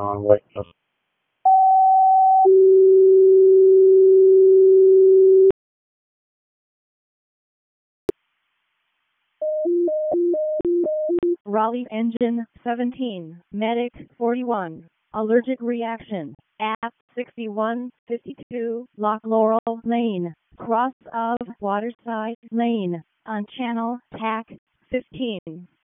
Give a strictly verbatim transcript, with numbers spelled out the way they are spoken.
on wait. Raleigh Engine seventeen, Medic forty-one, Allergic Reaction, at sixty-one fifty-two Loch Laurel Lane, cross of Waterside Lane, on channel T A C fifteen.